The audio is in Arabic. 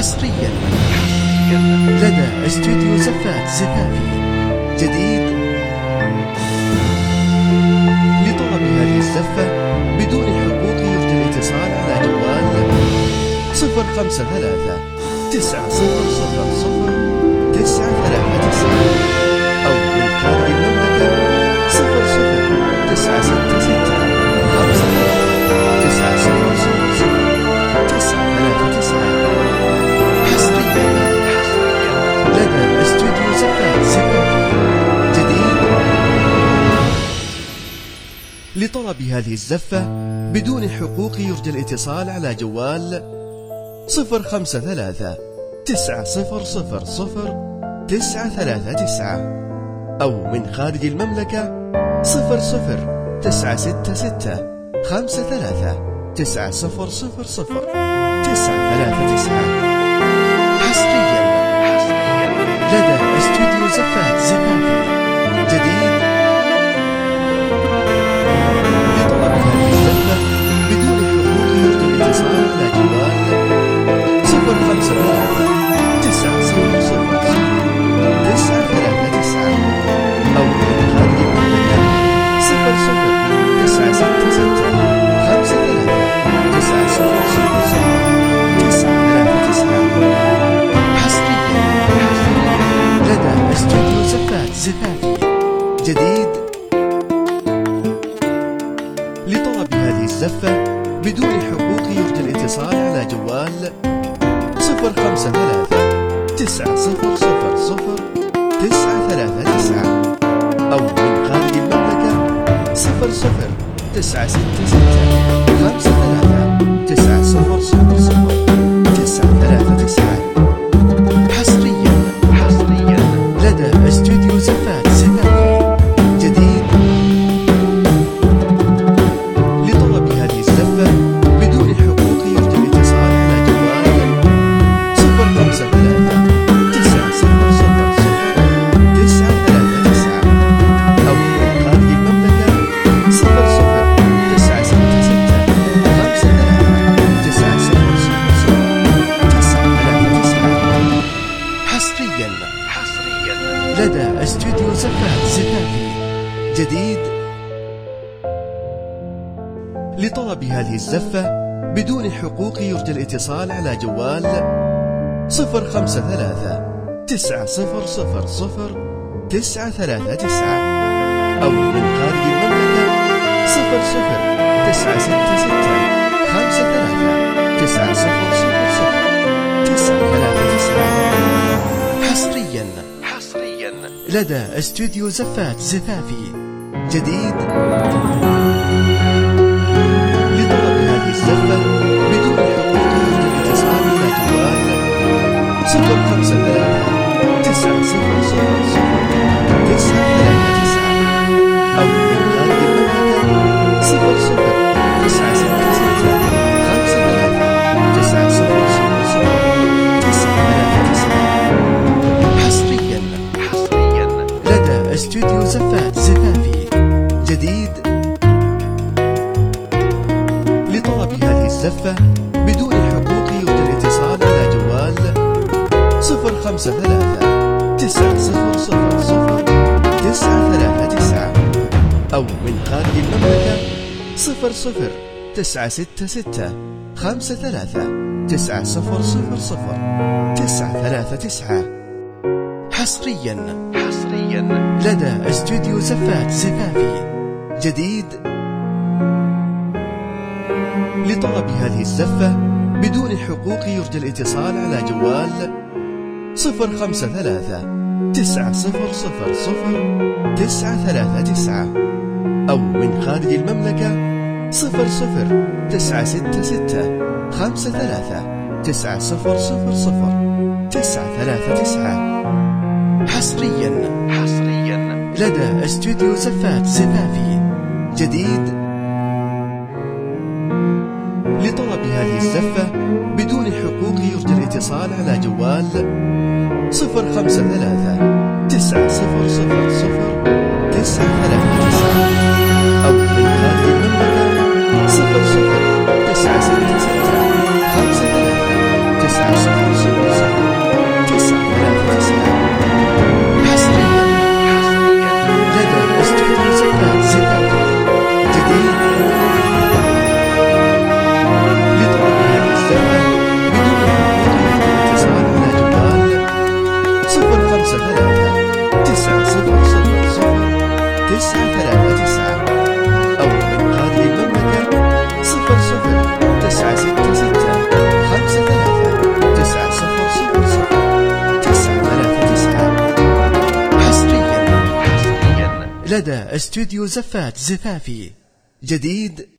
حصريا لدى استوديو زفات زفافي جديد. لطلب هذه الزفة بدون حقوق يرجى الاتصال على جوال 053 900 939 أو من خارج المملكة 00 لطلب هذه الزفة بدون حقوق يرجى الاتصال على جوال 053 900 939 أو من خارج المملكة 00 966 53 900 939 حصريا لدى استوديو زفات زفافي جديد. لطلب هذه الزفة بدون حقوق يرجى الاتصال على جوال 053 900 939 أو من خارج المملكة 00 966 53 900 حصريا لدى استوديو زفات زفافي جديد. لطلب هذه الزفة بدون حقوق يرجى الاتصال على جوال 053 900 939 أو من خارج المملكة 00 966 53 900 939 حصريا لدى استوديو زفات زفافي جديد. لطلب هذه الزفة بدون حقوق يرجى الاتصال على جوال 053 900 939 أو من خارج المملكة 00 966 53 900 حصريا لدى استوديو زفات زفافي جديد. لطلب هذه الزفة بدون حقوق يرجى الاتصال على جوال 053 900 939 أو من خارج المملكة 00 966 53 900 حصريا لدى استوديو زفات زفافي جديد. لطلب هذه الزفة بدون حقوق يرجى الاتصال على جوال 053 900 939 أو من خارج المملكة 00 966 53 900 حصريا لدى استوديو زفات زفافي جديد. لطلب هذه الزفة بدون حقوق يرجى الاتصال على جوال 053 900 939 أو من خارج المملكة 00 966 53 900 939 حصريا لدى استوديو زفات زفافي جديد. لطلب هذه الزفة بدون حقوق يرجى الاتصال على جوال 053 900 939 أو من خارج المملكة 00 966 53 900 939 حصريا لدى استوديو زفات زفافي جديد. لطلب هذه الزفة بدون حقوق يرجى الاتصال على جوال 053 900 939 أو من خارج المملكة 00 966 53 900 939 أو من خارج المملكة 00 966 53 9000 939 حصريا لدى استوديو زفات زفافي جديد